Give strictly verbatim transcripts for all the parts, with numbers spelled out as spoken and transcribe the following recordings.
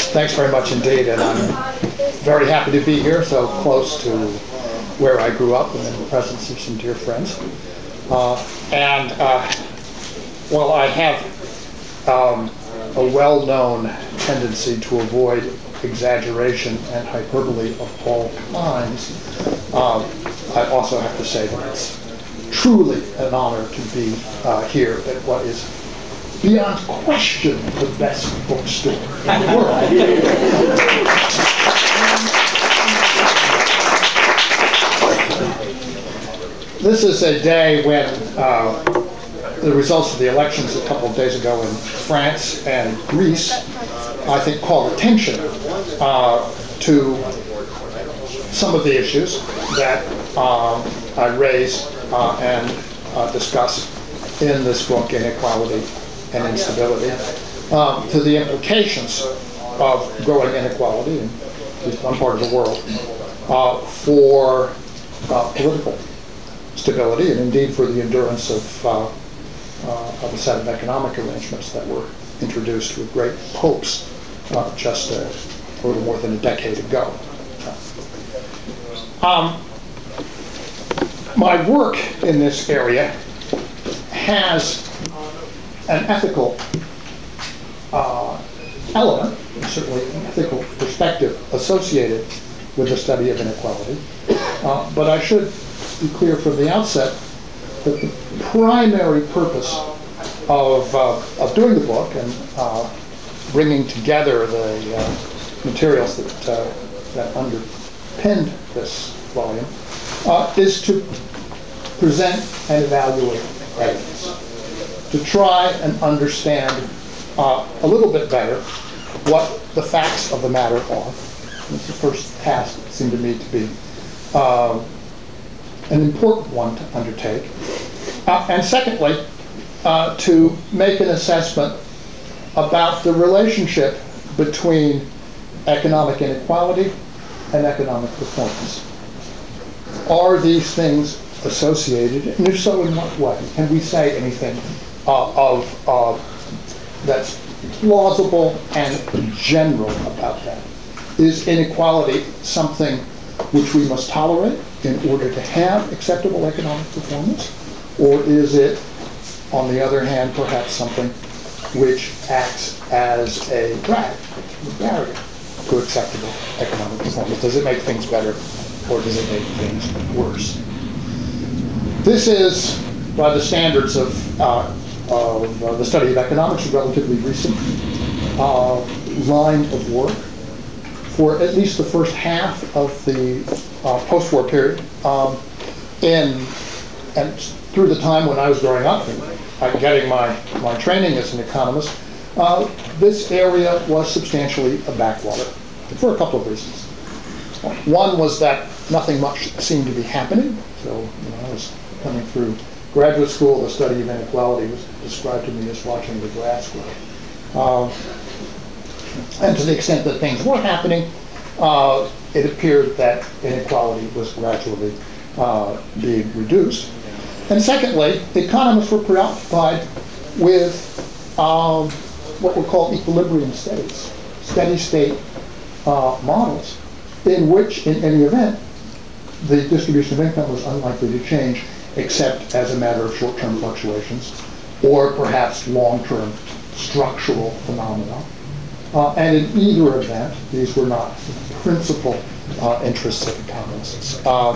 thanks very much indeed, and I'm very happy to be here, so close to where I grew up and in the presence of some dear friends. Uh, and uh, while I have um, a well-known tendency to avoid exaggeration and hyperbole of all kinds, um, I also have to say that it's truly an honor to be uh, here at what is beyond question the best bookstore in the world. This is a day when uh, the results of the elections a couple of days ago in France and Greece, I think, call attention uh, to some of the issues that uh, I raise uh, and uh, discuss in this book, Inequality and Instability, um, to the implications of growing inequality in at least one part of the world uh, for uh, political stability and indeed for the endurance of, uh, uh, of a set of economic arrangements that were introduced with great hopes uh, just a, a little more than a decade ago. Um, my work in this area has an ethical uh, element, certainly an ethical perspective associated with the study of inequality. Uh, but I should be clear from the outset that the primary purpose of, uh, of doing the book and uh, bringing together the uh, materials that, uh, that underpinned this volume uh, is to present and evaluate evidence, to try and understand uh, a little bit better what the facts of the matter are. It's the first task that seemed to me to be uh, an important one to undertake. Uh, and secondly, uh, to make an assessment about the relationship between economic inequality and economic performance. Are these things associated, and if so, in what way? Can we say anything uh, of uh, that's plausible and general about that? Is inequality something which we must tolerate in order to have acceptable economic performance? Or is it, on the other hand, perhaps something which acts as a drag, a barrier to acceptable economic performance? Does it make things better, or does it make things worse? This is, by the standards of, uh, of uh, the study of economics, a relatively recent uh, line of work. For at least the first half of the uh, post-war period, um, in, and through the time when I was growing up and uh, getting my, my training as an economist, uh, this area was substantially a backwater for a couple of reasons. One was that nothing much seemed to be happening. So when I was coming through graduate school, the study of inequality was described to me as watching the grass grow. Uh, And to the extent that things were happening, uh, it appeared that inequality was gradually uh, being reduced. And secondly, economists were preoccupied with um, what were called equilibrium studies, steady state uh, models, in which, in any event, the distribution of income was unlikely to change except as a matter of short-term fluctuations or perhaps long-term structural phenomena. Uh, and in either event, these were not principal uh, interests of economists. Uh,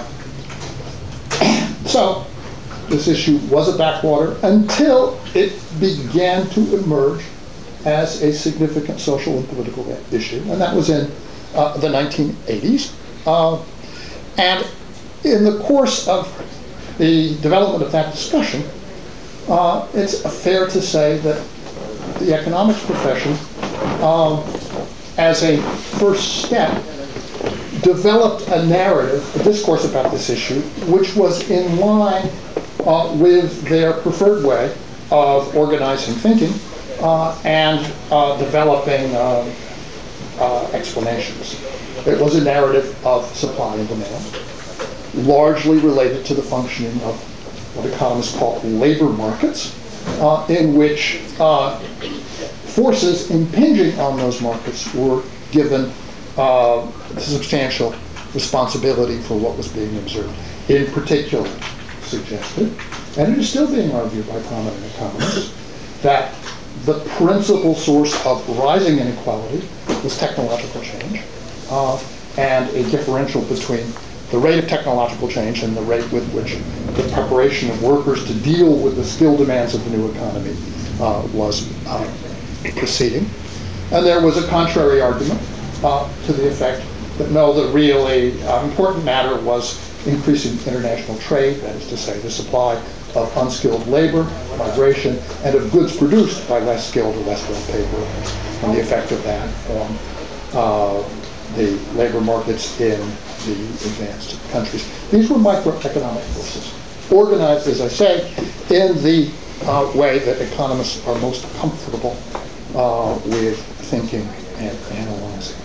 so this issue was a backwater until it began to emerge as a significant social and political issue, and that was in uh, the nineteen eighties. Uh, and in the course of the development of that discussion, uh, it's fair to say that the economics profession, Um, as a first step, developed a narrative, a discourse about this issue, which was in line uh, with their preferred way of organizing thinking uh, and uh, developing uh, uh, explanations. It was a narrative of supply and demand, largely related to the functioning of what economists call labor markets, uh, in which uh, forces impinging on those markets were given uh, substantial responsibility for what was being observed. In particular, suggested, and it is still being argued by prominent economists, that the principal source of rising inequality was technological change, uh, and a differential between the rate of technological change and the rate with which the preparation of workers to deal with the skill demands of the new economy uh, was uh, proceeding. And there was a contrary argument uh, to the effect that no, the really uh, important matter was increasing international trade, that is to say, the supply of unskilled labor, migration, and of goods produced by less skilled or less well-paid workers, and the effect of that on uh, the labor markets in the advanced countries. These were microeconomic forces, organized, as I say, in the uh, way that economists are most comfortable uh, with thinking and analyzing.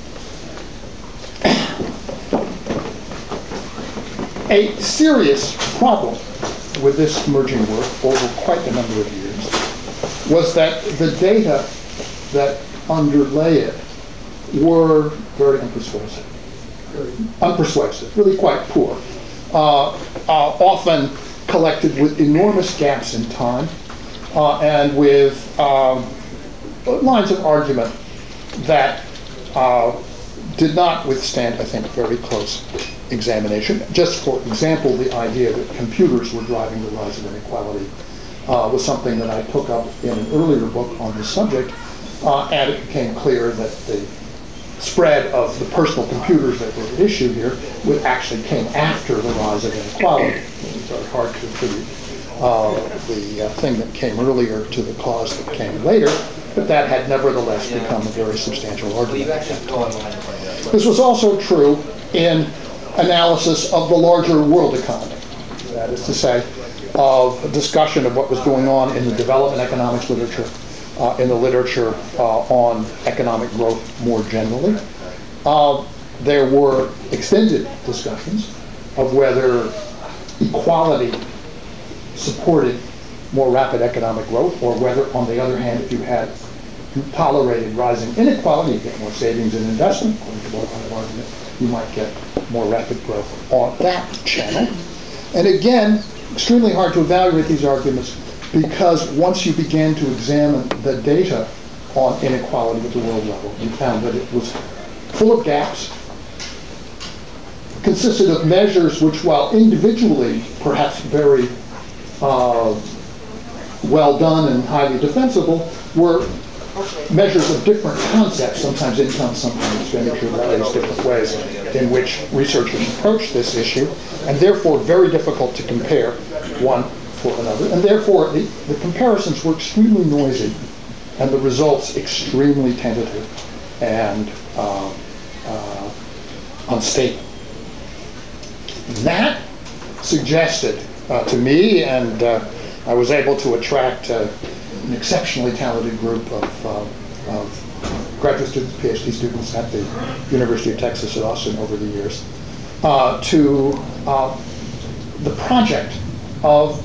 A serious problem with this emerging work over quite a number of years was that the data that underlay it were very unpersuasive, unpersuasive, really quite poor, uh, uh, often collected with enormous gaps in time uh, and with um, lines of argument that uh, did not withstand, I think, very close examination. Just for example, the idea that computers were driving the rise of inequality uh, was something that I took up in an earlier book on this subject, uh, and it became clear that the spread of the personal computers that were at issue here would actually came after the rise of inequality. It was very hard to attribute uh, the uh, thing that came earlier to the cause that came later, but that had nevertheless become a very substantial argument. This was also true in analysis of the larger world economy. That is to say, of a discussion of what was going on in the development economics literature, uh, in the literature uh, on economic growth more generally. Uh, there were extended discussions of whether equality supported more rapid economic growth, or whether, on the other hand, if you had if you tolerated rising inequality, you get more savings and investment, according to one kind of argument, you might get more rapid growth on that channel. And again, extremely hard to evaluate these arguments, because once you began to examine the data on inequality at the world level, you found that it was full of gaps, consisted of measures which, while individually perhaps very uh, well done and highly defensible, were measures of different concepts, sometimes income, sometimes expenditure, various different ways in which researchers approach this issue, and therefore very difficult to compare one for another. And therefore, the, the comparisons were extremely noisy, and the results extremely tentative and uh, uh, unstable. And that suggested uh, to me, and uh, I was able to attract uh, an exceptionally talented group of, uh, of graduate students, PhD students at the University of Texas at Austin over the years, uh, to uh, the project of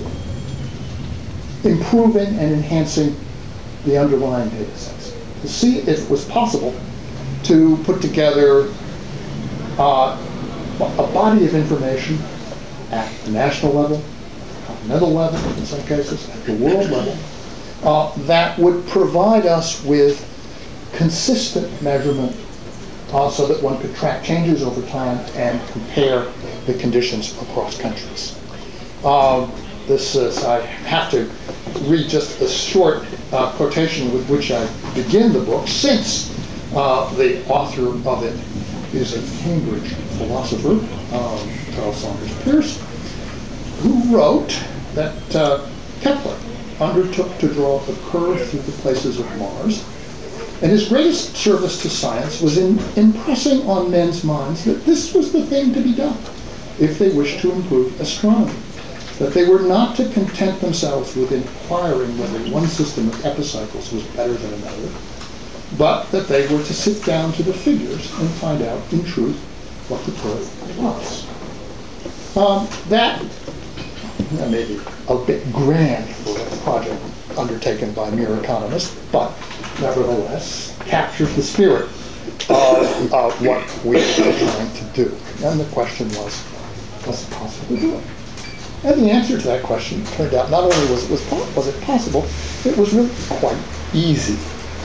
improving and enhancing the underlying data sets, to see if it was possible to put together uh, a body of information at the national level, continental level in some cases, at the world level, uh, that would provide us with consistent measurement uh, so that one could track changes over time and compare the conditions across countries. Uh, this is, I have to read just a short uh, quotation with which I begin the book, since uh, the author of it is a Cambridge philosopher, um, Charles Saunders Peirce, who wrote that uh, Kepler undertook to draw a curve through the places of Mars, and his greatest service to science was in impressing on men's minds that this was the thing to be done if they wished to improve astronomy, that they were not to content themselves with inquiring whether one system of epicycles was better than another, but that they were to sit down to the figures and find out, in truth, what the curve was. Um, that, that may be a bit grand for a project undertaken by mere economists, but nevertheless captures the spirit of uh, what we were trying to do. And the question was, was it possible to do it? And the answer to that question turned out not only was it, was, was it possible, it was really quite easy.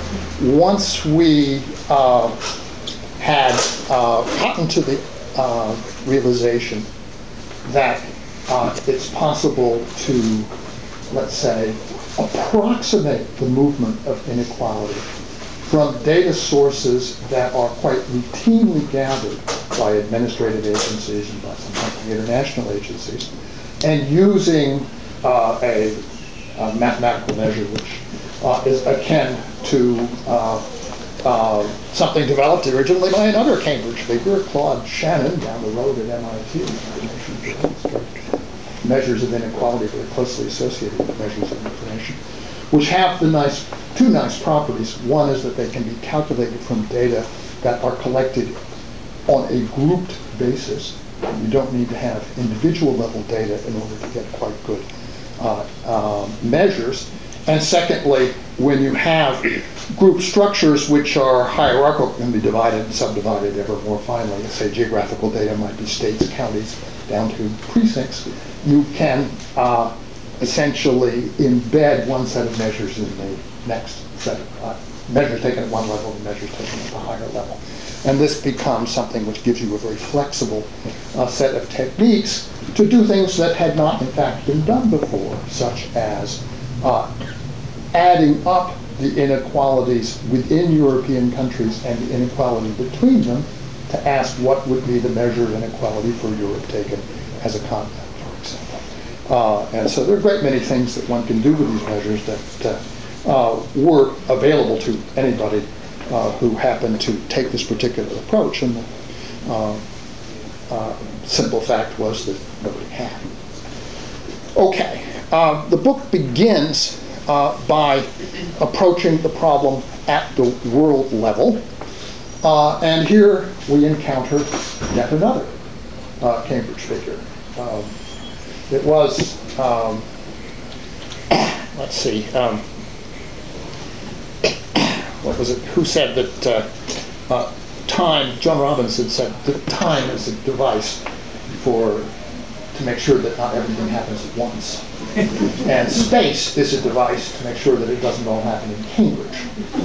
Once we uh, had uh, gotten to the uh, realization that uh, it's possible to, let's say, approximate the movement of inequality from data sources that are quite routinely gathered by administrative agencies and by sometimes international agencies, and using uh, a, a mathematical measure which uh, is akin to uh, uh, something developed originally by another Cambridge figure, Claude Shannon, down the road at M I T, measures of inequality very closely associated with measures of information, which have the nice, two nice properties. One is that they can be calculated from data that are collected on a grouped basis. You don't need to have individual level data in order to get quite good uh, uh, measures. And secondly, when you have group structures which are hierarchical, can be divided and subdivided ever more finely. Let's say geographical data might be states, counties, down to precincts. You can uh, essentially embed one set of measures in the next set of uh, measures taken at one level and measures taken at a higher level. And this becomes something which gives you a very flexible uh, set of techniques to do things that had not in fact been done before, such as uh, adding up the inequalities within European countries and the inequality between them to ask what would be the measure of inequality for Europe taken as a continent, for example. Uh, and so there are a great many things that one can do with these measures that uh, uh, were available to anybody uh, who happened to take this particular approach. And the uh, uh, simple fact was that nobody had. Okay, uh, the book begins uh, by approaching the problem at the world level. Uh, and here we encounter yet another uh, Cambridge figure. Um, it was, um, let's see, um, what was it, who said that uh, uh, time, John Robinson said that time is a device for, to make sure that not everything happens at once. And space is a device to make sure that it doesn't all happen in Cambridge.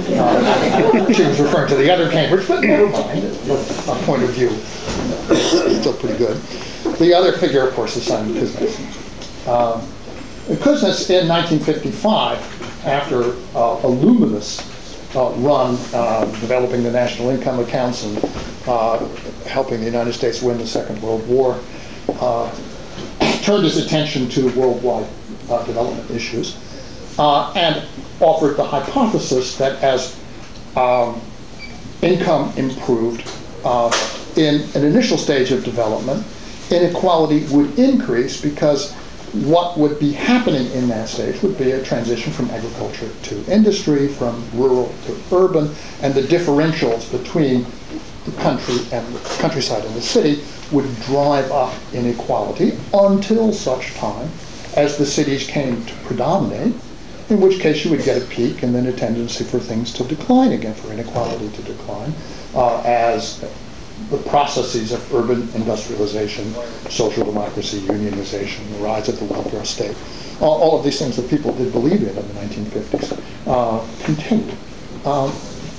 Uh, she was referring to the other Cambridge, but never mind. A point of view, still pretty good. The other figure, of course, is Simon Kuznets. Uh, Kuznets in nineteen fifty-five, after uh, a luminous uh, run uh, developing the national income accounts and uh, helping the United States win the Second World War, uh, turned his attention to worldwide uh, development issues uh, and offered the hypothesis that as um, income improved uh, in an initial stage of development, inequality would increase because what would be happening in that stage would be a transition from agriculture to industry, from rural to urban, and the differentials between the country and the countryside and the city would drive up inequality until such time as the cities came to predominate, in which case you would get a peak and then a tendency for things to decline again, for inequality to decline, uh, as the processes of urban industrialization, social democracy, unionization, the rise of the welfare state, all, all of these things that people did believe in in the nineteen fifties, uh, continued. Um,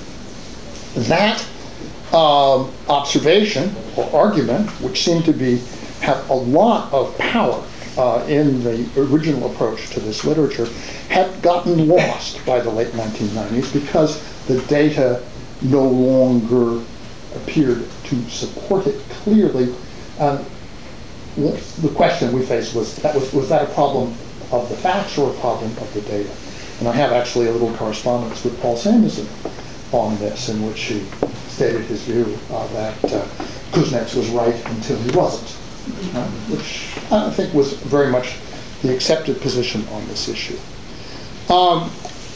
that Um, observation or argument, which seemed to be have a lot of power uh, in the original approach to this literature, had gotten lost by the late nineteen nineties because the data no longer appeared to support it clearly. Um, the question we faced was that was was that a problem of the facts or a problem of the data? And I have actually a little correspondence with Paul Samuelson on this, in which he stated his view uh, that uh, Kuznets was right until he wasn't, uh, which I think was very much the accepted position on this issue. Um,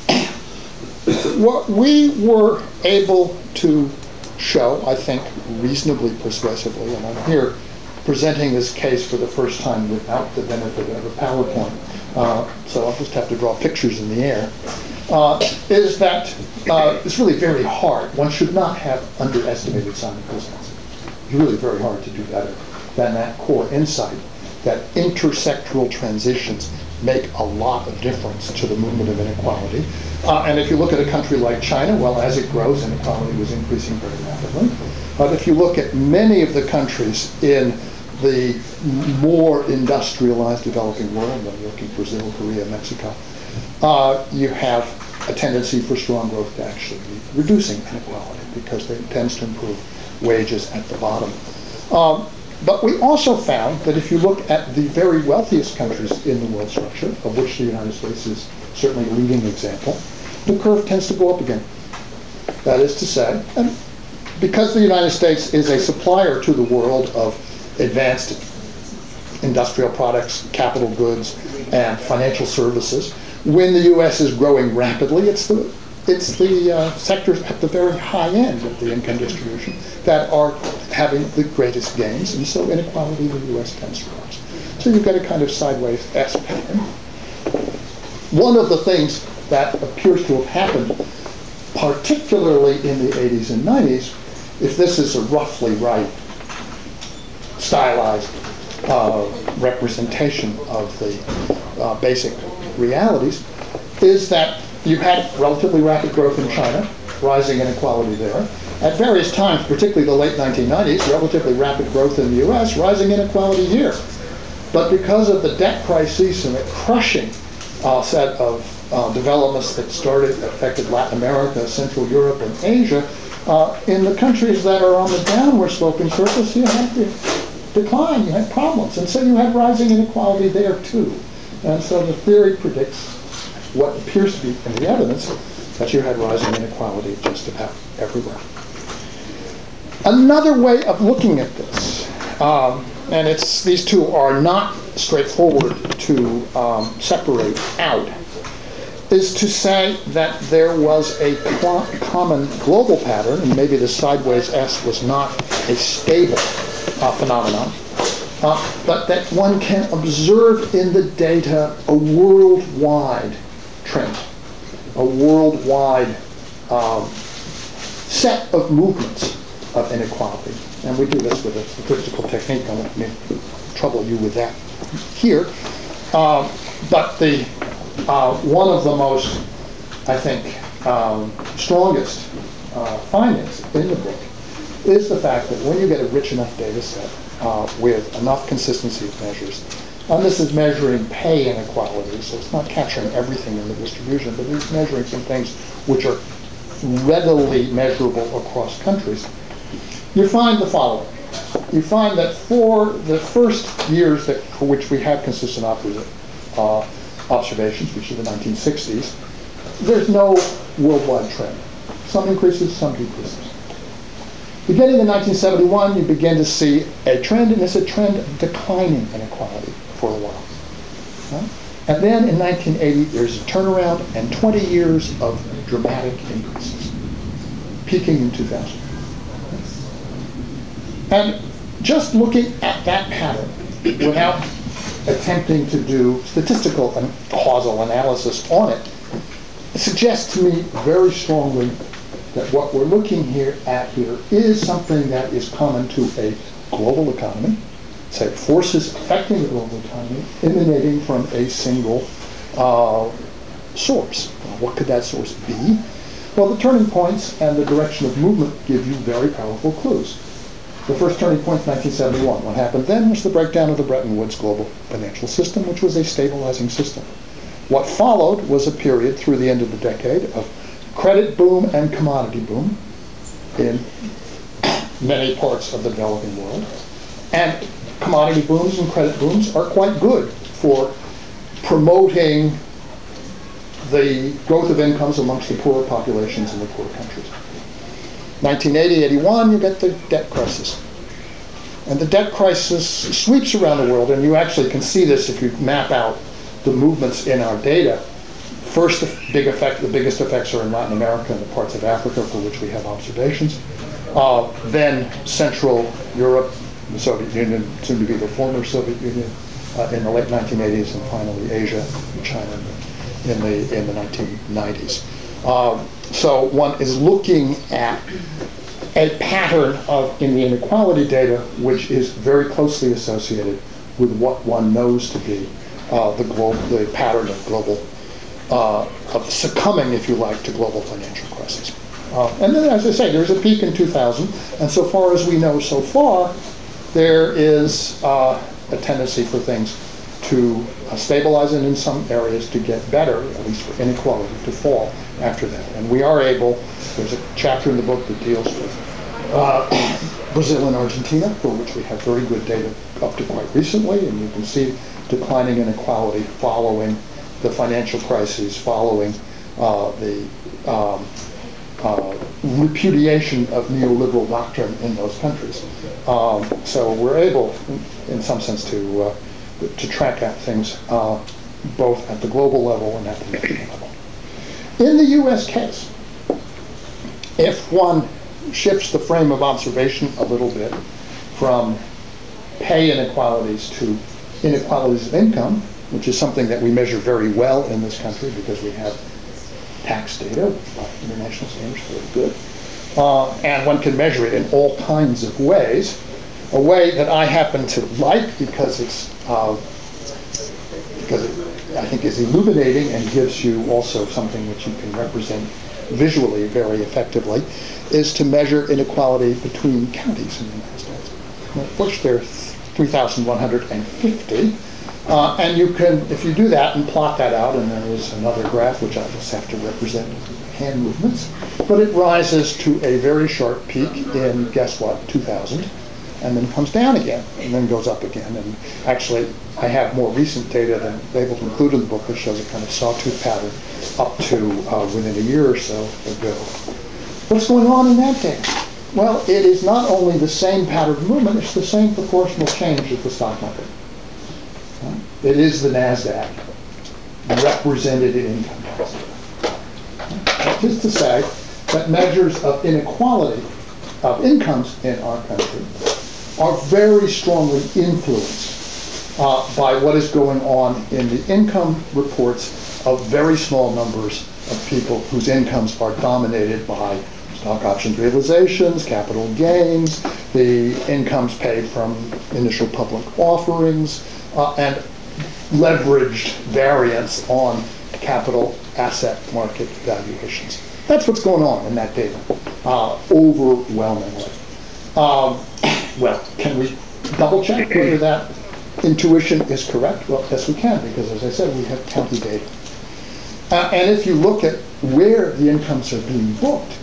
what we were able to show, I think, reasonably persuasively, and I'm here presenting this case for the first time without the benefit of a PowerPoint, uh, so I'll just have to draw pictures in the air. uh, is that uh, it's really very hard. One should not have underestimated Simon Kuznets. It's really very hard to do better than that core insight that intersectoral transitions make a lot of difference to the movement of inequality. Uh, and if you look at a country like China, well, as it grows, inequality was increasing very rapidly. But if you look at many of the countries in the more industrialized developing world, when you look at Brazil, Korea, Mexico, uh, you have a tendency for strong growth to actually be reducing inequality because it tends to improve wages at the bottom. Um, But we also found that if you look at the very wealthiest countries in the world structure, of which the United States is certainly a leading example, the curve tends to go up again. That is to say, and because the United States is a supplier to the world of advanced industrial products, capital goods, and financial services, when the U S is growing rapidly, it's the It's the uh, sectors at the very high end of the income distribution that are having the greatest gains, and so inequality in the U S tends to rise. So you've got a kind of sideways S pattern. One of the things that appears to have happened, particularly in the eighties and nineties, if this is a roughly right stylized uh, representation of the uh, basic realities, is that you had relatively rapid growth in China, rising inequality there. At various times, particularly the late nineteen nineties, relatively rapid growth in the U S, rising inequality here. But because of the debt crisis and the crushing uh, set of uh, developments that started, affected Latin America, Central Europe, and Asia, uh, in the countries that are on the downward sloping surface, you had the decline, you had problems. And so you had rising inequality there too. And so the theory predicts what appears to be in the evidence, that you had rising inequality just about everywhere. Another way of looking at this, um, and it's these two are not straightforward to um, separate out, is to say that there was a common global pattern, and maybe the sideways S was not a stable uh, phenomenon, uh, but that one can observe in the data a worldwide trend, a worldwide um, set of movements of inequality. And we do this with a statistical technique. I won't trouble you with that here. Um, but the uh, one of the most, I think, um, strongest uh, findings in the book is the fact that when you get a rich enough data set uh, with enough consistency of measures, and this is measuring pay inequality, so it's not capturing everything in the distribution, but it's measuring some things which are readily measurable across countries. You find the following. You find that for the first years that, for which we have consistent opposite, uh, observations, which are the nineteen sixties, there's no worldwide trend. Some increases, some decreases. Beginning in nineteen seventy-one, you begin to see a trend, and it's a trend of declining inequality for a while. Right? And then in nineteen eighty, there's a turnaround and twenty years of dramatic increases, peaking in two thousand. And just looking at that pattern without attempting to do statistical and causal analysis on it, it suggests to me very strongly that what we're looking here at here is something that is common to a global economy, say forces affecting the global economy emanating from a single uh, source. Well, what could that source be? Well, the turning points and the direction of movement give you very powerful clues. The first turning point is nineteen seventy-one. What happened then was the breakdown of the Bretton Woods global financial system, which was a stabilizing system. What followed was a period through the end of the decade of credit boom and commodity boom in many parts of the developing world. And commodity booms and credit booms are quite good for promoting the growth of incomes amongst the poorer populations in the poor countries. nineteen eighty, eighty-one, you get the debt crisis. And the debt crisis sweeps around the world, and you actually can see this if you map out the movements in our data. First, the big effect, the biggest effects are in Latin America and the parts of Africa for which we have observations. Uh, then Central Europe, the Soviet Union, soon to be the former Soviet Union, uh, in the late nineteen eighties, and finally Asia, and China, and in the in the nineteen nineties. Um, so one is looking at a pattern of in the inequality data which is very closely associated with what one knows to be uh, the global the pattern of global uh, of succumbing, if you like, to global financial crisis. Uh, and then, as I say, there's a peak in two thousand, and so far as we know so far, there is uh, a tendency for things to uh, stabilize and in some areas to get better, at least for inequality, to fall after that. And we are able, there's a chapter in the book that deals with uh, Brazil and Argentina, for which we have very good data up to quite recently, and you can see declining inequality following the financial crises, following uh, the um, uh, repudiation of neoliberal doctrine in those countries. Um, so we're able, in, in some sense, to uh, to track out things uh, both at the global level and at the national level. In the U S case, if one shifts the frame of observation a little bit from pay inequalities to inequalities of income, which is something that we measure very well in this country because we have tax data by international standards very good, uh, and one can measure it in all kinds of ways. A way that I happen to like because it's uh, because it, I think is illuminating and gives you also something which you can represent visually very effectively, is to measure inequality between counties in the United States. And of course, there are three thousand one hundred fifty, uh, and you can, if you do that and plot that out, and there is another graph which I just have to represent hand movements, but it rises to a very sharp peak in, guess what, two thousand. And then comes down again, and then goes up again. And actually, I have more recent data than I'm able to include in the book that shows a kind of sawtooth pattern up to uh, within a year or so ago. What's going on in that data? Well, it is not only the same pattern of movement, it's the same proportional change as the stock market. Uh, it is the NASDAQ represented in income tax. That is to say that measures of inequality of incomes in our country are very strongly influenced uh, by what is going on in the income reports of very small numbers of people whose incomes are dominated by stock options realizations, capital gains, the incomes paid from initial public offerings, uh, and leveraged variance on capital asset market valuations. That's what's going on in that data, uh, overwhelmingly. Um, well, can we double check whether that intuition is correct? Well, yes, we can, because as I said, we have county data. Uh, and if you look at where the incomes are being booked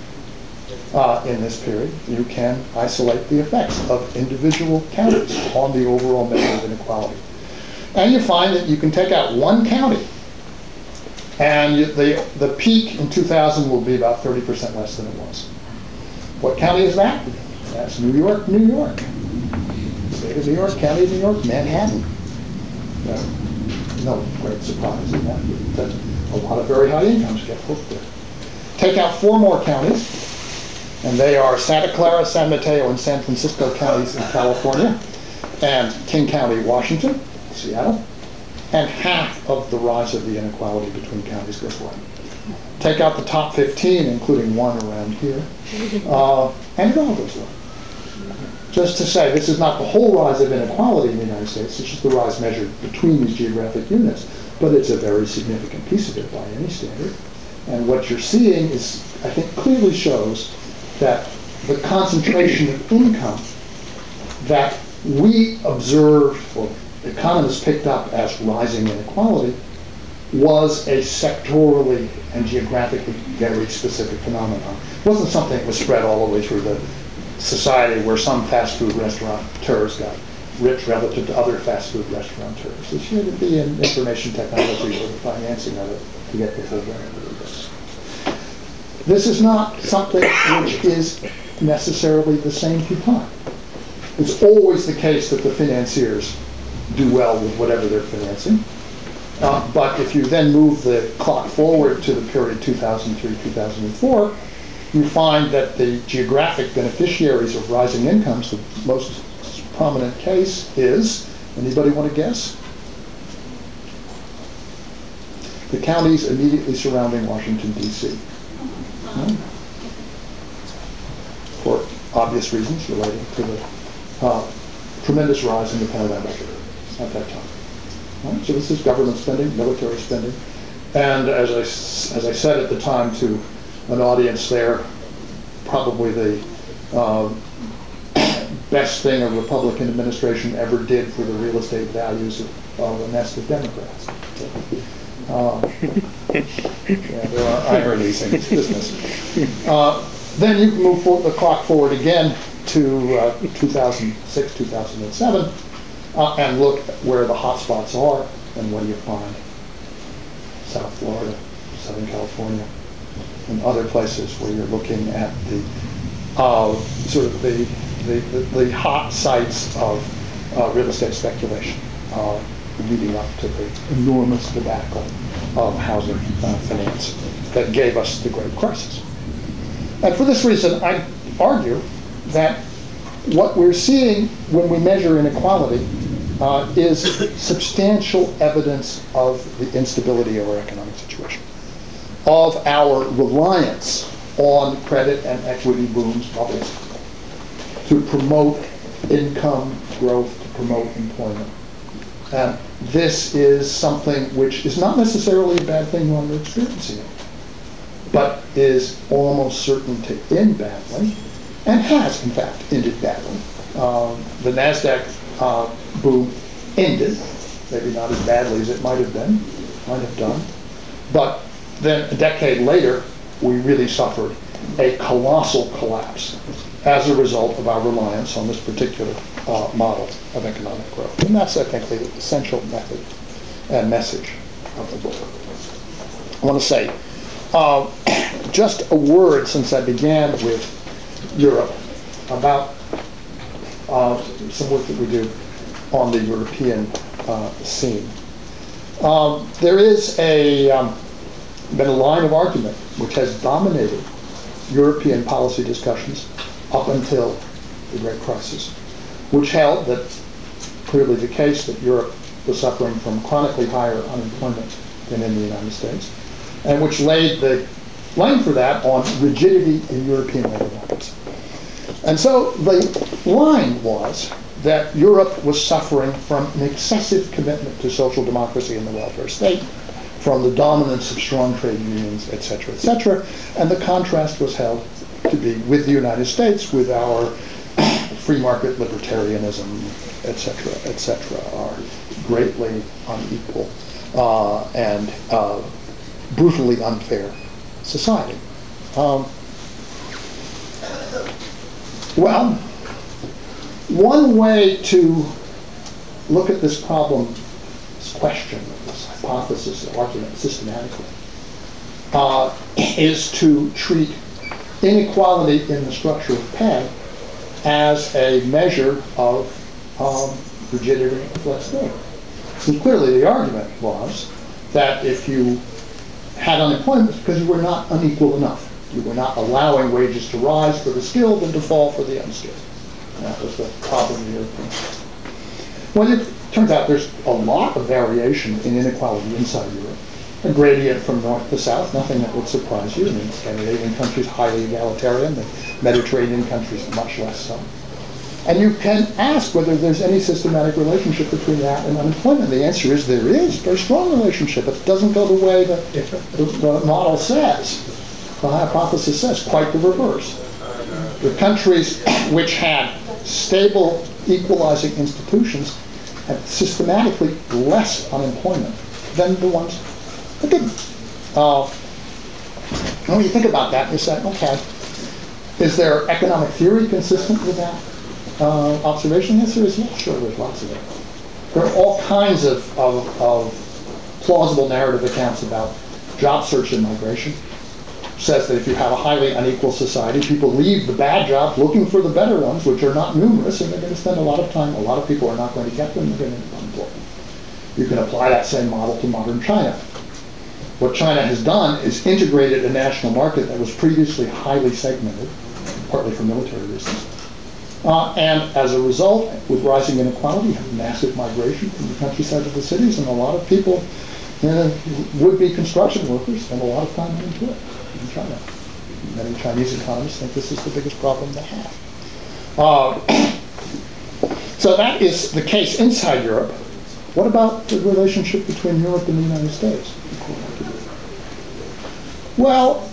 uh, in this period, you can isolate the effects of individual counties on the overall measure of inequality. And you find that you can take out one county, and you, the, the peak in two thousand will be about thirty percent less than it was. What county is that? That's New York, New York. State of New York, County of New York, Manhattan. No, no great surprise in that. That a lot of very high incomes get booked there. Take out four more counties, and they are Santa Clara, San Mateo, and San Francisco counties in California, and King County, Washington, Seattle, and half of the rise of the inequality between counties goes away. Take out the top fifteen, including one around here, uh, and it all goes away. Just to say, this is not the whole rise of inequality in the United States, it's just the rise measured between these geographic units, but it's a very significant piece of it by any standard. And what you're seeing is, I think, clearly shows that the concentration of income that we observed, or economists picked up as rising inequality, was a sectorally and geographically very specific phenomenon. It wasn't something that was spread all the way through the society where some fast food restaurateurs got rich relative to other fast food restaurateurs. This had to be in information technology or the financing of it to get the full benefit of this. This is not something which is necessarily the same through time. It's always the case that the financiers do well with whatever they're financing. Uh, but if you then move the clock forward to the period two thousand three to two thousand four, you find that the geographic beneficiaries of rising incomes, the most prominent case is, anybody want to guess? the counties immediately surrounding Washington, D C Hmm? For obvious reasons relating to the uh, tremendous rise in the paradigm budget at that time. Right? So this is government spending, military spending, and as I, as I said at the time to an audience there, probably the uh, best thing a Republican administration ever did for the real estate values of, of a nest of Democrats. Uh, yeah, there are ironies in this business. Uh, then you can move for, the clock forward again to uh, two thousand six, two thousand seven, uh, and look at where the hot spots are, and what do you find? South Florida, Southern California, and other places where you're looking at the uh, sort of the, the, the, the hot sites of uh, real estate speculation uh, leading up to the enormous debacle of housing uh, finance that gave us the Great Crisis. And for this reason, I argue that what we're seeing when we measure inequality uh, is substantial evidence of the instability of our economic situation, of our reliance on credit and equity booms, bubbles, to promote income growth, to promote employment. And this is something which is not necessarily a bad thing when we're experiencing it, but is almost certain to end badly, and has, in fact, ended badly. Um, the NASDAQ uh, boom ended, maybe not as badly as it might have been, might have done, but then a decade later, we really suffered a colossal collapse as a result of our reliance on this particular uh, model of economic growth. And that's, I think, the essential method and message of the book. I want to say uh, just a word, since I began with Europe, about uh, some work that we do on the European uh, scene. Um, there is a, um, been a line of argument which has dominated European policy discussions up until the Great Crisis, which held that clearly the case that Europe was suffering from chronically higher unemployment than in the United States, and which laid the blame for that on rigidity in European labor markets. And so the line was that Europe was suffering from an excessive commitment to social democracy and the welfare state, from the dominance of strong trade unions, et cetera, et cetera, and the contrast was held to be with the United States, with our free market libertarianism, et cetera, et cetera, are greatly unequal uh, and uh, brutally unfair society. Um, well, one way to look at this problem, this question, this hypothesis, this argument systematically, uh, is to treat inequality in the structure of pay as a measure of um, rigidity and flexibility. And clearly the argument was that if you had unemployment, it's because you were not unequal enough. You were not allowing wages to rise for the skilled and to fall for the unskilled. And that was the problem here. Well, it turns out there's a lot of variation in inequality inside Europe. A gradient from north to south, nothing that would surprise you. I mean, Scandinavian countries highly egalitarian, the Mediterranean countries much less so. And you can ask whether there's any systematic relationship between that and unemployment. The answer is there is a very strong relationship. It doesn't go the way that the, the model says, the hypothesis says, quite the reverse. The countries which had stable equalizing institutions had systematically less unemployment than the ones that didn't. Uh, and when you think about that, you say, okay, is there economic theory consistent with that uh, observation? The answer is yes, sure, there's lots of it. There are all kinds of, of, of plausible narrative accounts about job search and migration. Says that if you have a highly unequal society, people leave the bad jobs looking for the better ones, which are not numerous, and they're going to spend a lot of time. A lot of people are not going to get them. They're going to be unemployed. You can apply that same model to modern China. What China has done is integrated a national market that was previously highly segmented, partly for military reasons. Uh, and as a result, with rising inequality, you have massive migration from the countryside to the cities, and a lot of people And would-be construction workers spend a lot of time into it in China. Many Chinese economists think this is the biggest problem they have. Uh, so that is the case inside Europe. What about the relationship between Europe and the United States? Well,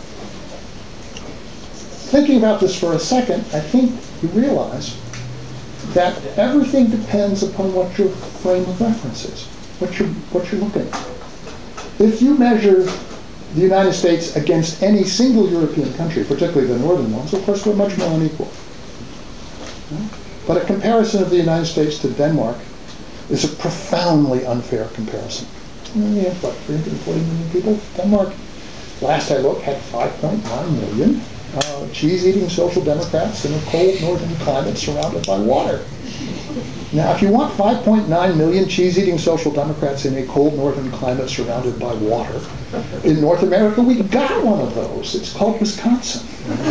thinking about this for a second, I think you realize that everything depends upon what your frame of reference is, what you're, what you're looking at. If you measure the United States against any single European country, particularly the northern ones, of course we're much more unequal. But a comparison of the United States to Denmark is a profoundly unfair comparison. We have, what, three hundred forty million people? Denmark, last I looked, had five point nine million uh, cheese-eating social democrats in a cold northern climate surrounded by water. Now, if you want five point nine million cheese-eating social democrats in a cold northern climate surrounded by water, in North America, we got one of those. It's called Wisconsin.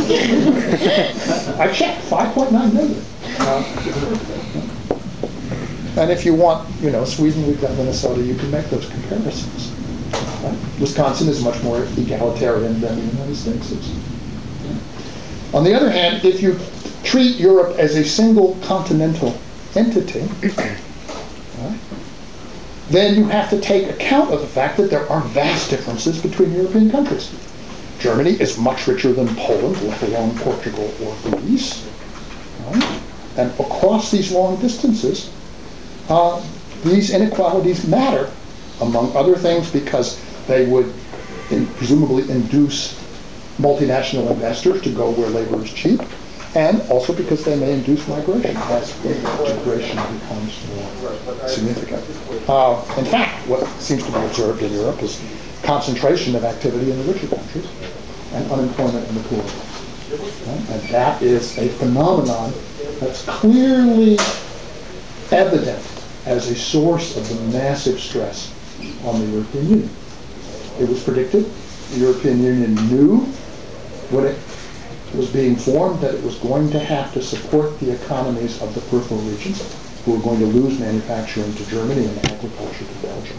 I checked, five point nine million. Uh, and if you want, you know, Sweden, we've got Minnesota, you can make those comparisons. Right? Wisconsin is much more egalitarian than the United States is. On the other hand, if you treat Europe as a single continental entity, right, then you have to take account of the fact that there are vast differences between European countries. Germany is much richer than Poland, let alone Portugal or Greece. Right? And across these long distances, uh, these inequalities matter, among other things, because they would in, presumably induce multinational investors to go where labor is cheap, and also because they may induce migration as integration becomes more significant. Uh, in fact, what seems to be observed in Europe is concentration of activity in the richer countries and unemployment in the poorer ones. Right? And that is a phenomenon that's clearly evident as a source of the massive stress on the European Union. It was predicted. The European Union knew when it was being formed that it was going to have to support the economies of the peripheral regions, who were going to lose manufacturing to Germany and agriculture to Belgium.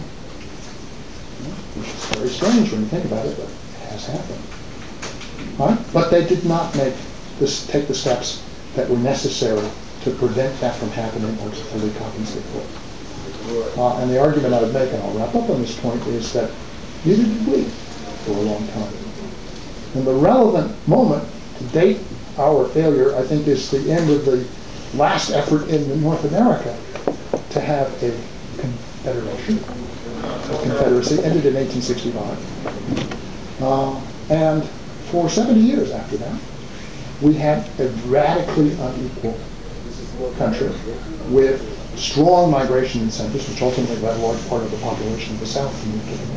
Which is very strange when you think about it, but it has happened. Right? But they did not make this, take the steps that were necessary to prevent that from happening or to fully compensate for it. Uh, and the argument I would make, and I'll wrap up on this point, is that neither did we for a long time. And the relevant moment to date our failure, I think, is the end of the last effort in North America to have a confederation. A confederacy ended in eighteen sixty-five. Uh, and for seventy years after that, we had a radically unequal country with strong migration incentives, which ultimately led a large part of the population of the South to move to the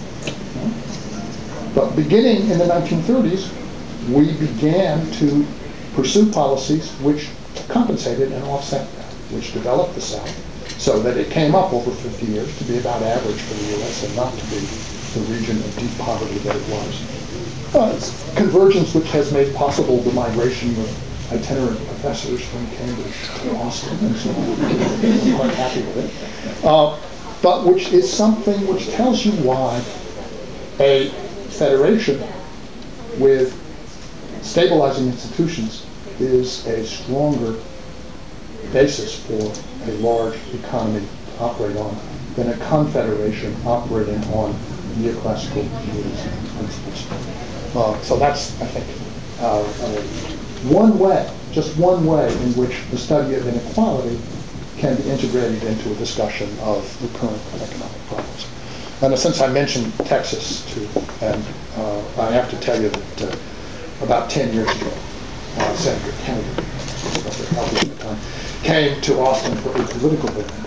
North. But beginning in the nineteen thirties, we began to pursue policies which compensated and offset that, which developed the South so that it came up over fifty years to be about average for the U S and not to be the region of deep poverty that it was. Uh, it's convergence which has made possible the migration of itinerant professors from Cambridge to Austin and so on. I'm quite happy with it. Uh, but which is something which tells you why a federation with stabilizing institutions is a stronger basis for a large economy to operate on than a confederation operating on neoclassical rules and principles. Uh, so that's, I think, uh, uh, one way, just one way in which the study of inequality can be integrated into a discussion of the current economic problems. And since I mentioned Texas too, and uh, I have to tell you that uh, about ten years ago, uh, Senator Kennedy, at the time, came to Austin for a political event.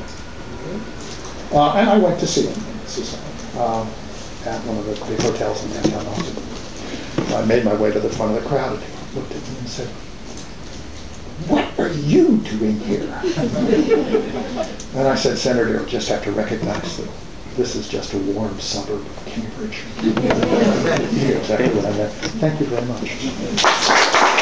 Uh, and I went to see him uh, at one of the big hotels in downtown Austin. I made my way to the front of the crowd, and he looked at me and said, "What are you doing here?" And I said, "Senator, you just have to recognize that this is just a warm suburb of Cambridge." He knew exactly what I meant. Thank you very much.